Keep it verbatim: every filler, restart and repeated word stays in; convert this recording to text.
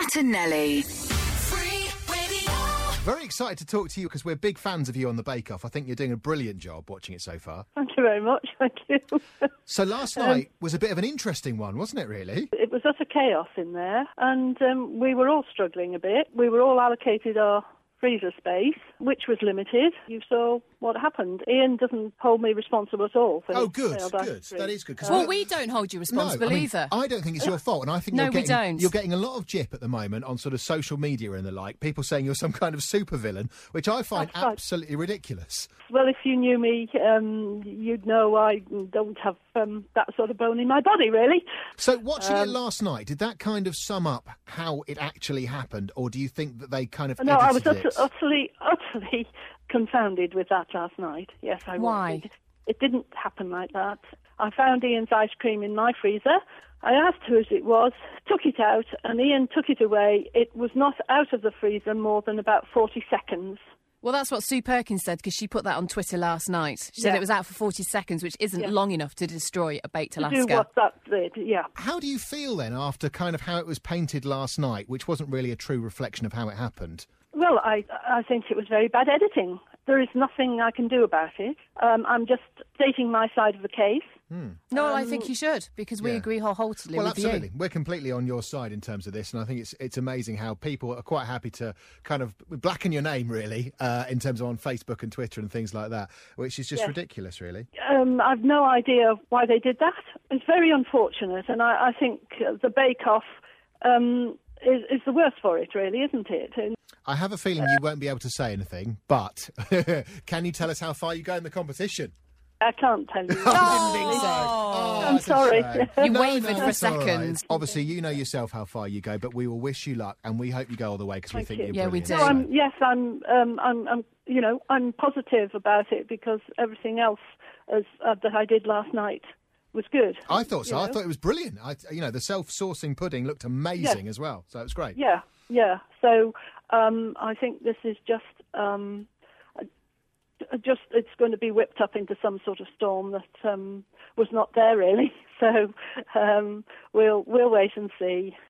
Martinelli. Very excited to talk to you because we're big fans of you on the Bake Off. I think you're doing a brilliant job watching it so far. Thank you very much, thank you. So last Um, night was a bit of an interesting one, wasn't it, really? It was utter chaos in there, and um, we were all struggling a bit. We were all allocated our freezer space, which was limited. You saw what happened. Ian doesn't hold me responsible at all for Oh, his good, failed good. ice cream. That is good. 'cause Well, we're- we don't hold you No, responsible I mean, either. I don't think it's your fault, and I think No, you're we getting, don't. you're getting a lot of jip at the moment on sort of social media and the like. People saying you're some kind of supervillain, which I find That's right. absolutely ridiculous. Well, if you knew me, um, you'd know I don't have um, that sort of bone in my body, really. So watching it Um, last night, did that kind of sum up how it actually happened, or do you think that they kind of No, I was edited ut- it? utterly, utterly confounded with that last night. Yes, I Why? was. It, it didn't happen like that. I found Ian's ice cream in my freezer. I asked whose it was, took it out, and Ian took it away. It was not out of the freezer more than about forty seconds. Well, that's what Sue Perkins said, because she put that on Twitter last night. She said Yeah. it was out for forty seconds, which isn't Yeah. long enough to destroy a baked To do Alaska. what that did, yeah. How do you feel then after kind of how it was painted last night, which wasn't really a true reflection of how it happened? Well, I, I think it was very bad editing. There is nothing I can do about it. Um, I'm just stating my side of the case. No, I think you should, because we Yeah. agree wholeheartedly Well, with absolutely. you. We're completely on your side in terms of this, and I think it's it's amazing how people are quite happy to kind of blacken your name, really, uh, in terms of on Facebook and Twitter and things like that, which is just Yes. ridiculous, really. Um, I've no idea why they did that. It's very unfortunate, and I, I think uh, the Bake Off um, is, is the worst for it, really, isn't it? And I have a feeling you won't be able to say anything, but can you tell us how far you go in the competition? I can't tell you. Oh, I'm that's a sorry. shame. You No, wavered no, for a it's all right. second. Obviously, you know yourself how far you go, but we will wish you luck, and we hope you go all the way because we Thank think you. you're Yeah, we brilliant. do. No, I'm, yes, I'm, um, I'm, I'm, you know, I'm positive about it because everything else as, uh, that I did last night was good. I thought so. you I know? thought it was brilliant. I, you know, the self-sourcing pudding looked amazing as well, so it was great. Yeah, yeah. So um, I think this is just, um, uh, just it's going to be whipped up into some sort of storm that um, was not there really. So um, we'll we'll wait and see.